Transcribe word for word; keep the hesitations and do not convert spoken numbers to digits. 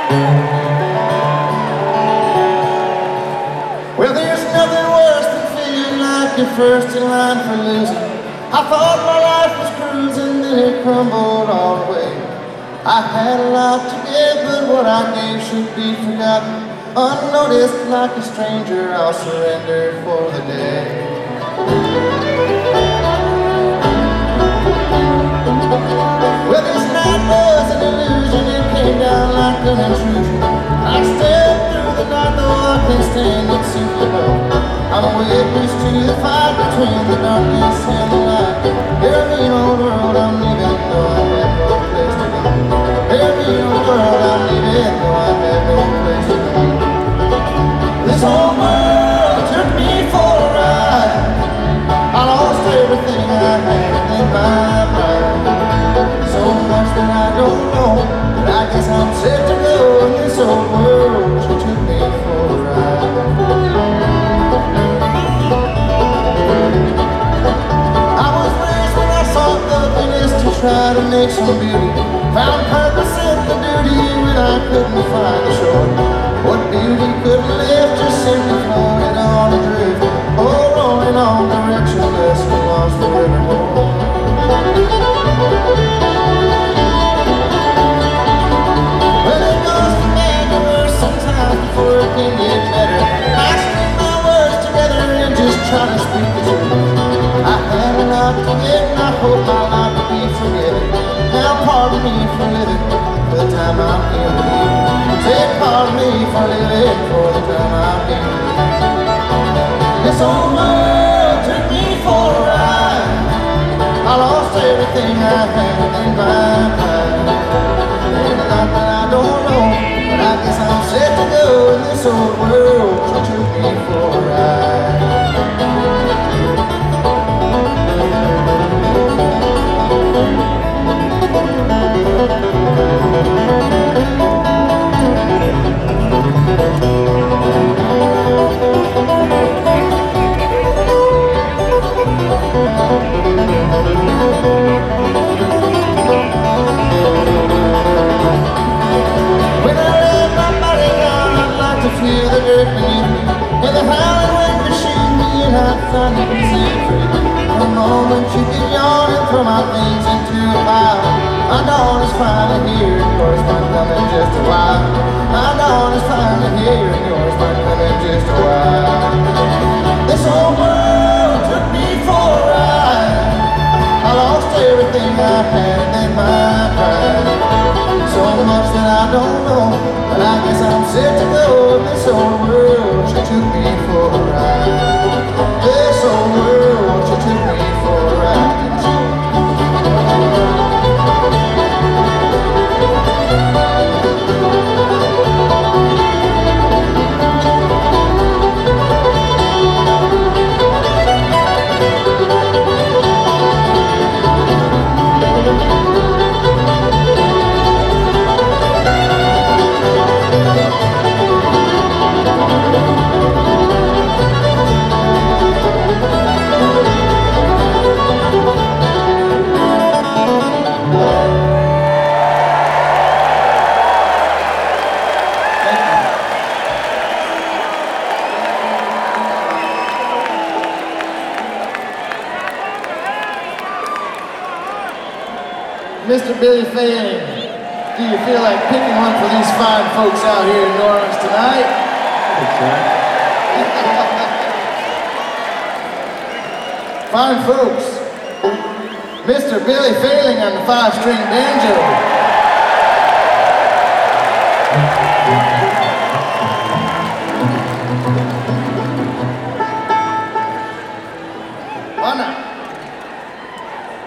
Well, there's nothing worse than feeling like you're first in line for losing. I thought my life was cruising, then it crumbled all the way. I had a lot to give, but what I gave should be forgotten. Unnoticed like a stranger, I'll surrender for the day. Well, this night was an illusion, it came down like an intrusion. I stepped through the night, though I can't stand it, simply no. I'm a witness to the fight between the darkness and the light. Hear me, old world, I'm leaving, though I have no place to go. Hear me, old world, I'm leaving, though I have no place to go. This whole world took me for a ride. I lost everything I had in my pride. So much that I don't know, but I guess I'm set to go in this old world. She took me for a ride. I was raised when I sought ugliness to try to make some beauty. Found purpose in the duty when I couldn't find the shore. What beauty couldn't live, just simply floated on a drift. Oh, rolling on directionless across the river. Well, it goes from bad to worse sometimes before it can get better. I string my words together and just try to speak the truth. I had a lot to give and I hope my life will be forgiven. Now pardon me for living for the time I'm here with you. Say pardon me for living for the time I'm here with you. This old world took me for a ride. I lost everything I had in my pride. There's a lot that I don't know, but I guess I'm set to go in this old world. She took me for a ride. When I lay my body down, I'd like to feel the dirt beneath me, and the howling wind pursue me, and I'd finally be set free. For a moment you can yawn and throw my things into a pile. My dawn is finally here, and yours might come in just a while. My dawn is finally here, and yours might come in just a while. This whole world took me for a ride. I lost everything I had in my pride. So much that I don't know, but I guess I'm set to go in this old world. She took me for a ride. This old world, she took me for a ride. Mister Billy Failing, do you feel like picking one for these fine folks out here in New Orleans tonight? Fine folks. Mister Billy Failing on the five-string banjo.